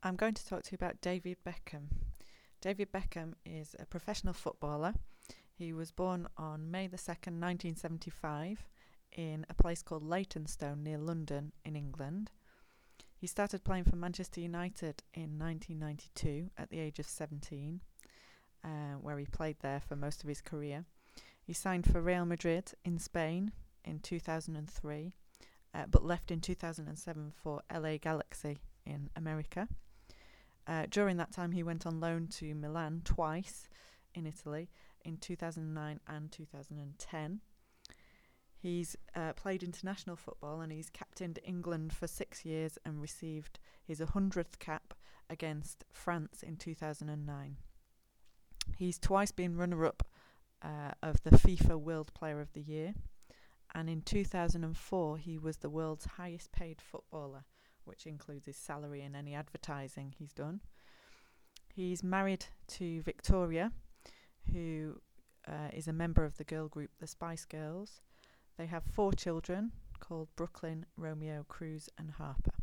I'm going to talk to you about David Beckham. David Beckham is a professional footballer. He was born on May the 2nd, 1975 in a place called Leytonstone near London in England. He started playing for Manchester United in 1992 at the age of 17, where he played there for most of his career. He signed for Real Madrid in Spain in 2003, but left in 2007 for LA Galaxy in America. During that time, he went on loan to Milan twice in Italy in 2009 and 2010. He's played international football and he's captained England for 6 years and received his 100th cap against France in 2009. He's twice been runner-up of the FIFA World Player of the Year, and in 2004 he was the world's highest paid footballer, which includes his salary and any advertising he's done. He's married to Victoria, who is a member of the girl group the Spice Girls. They have 4 children called Brooklyn, Romeo, Cruz and Harper.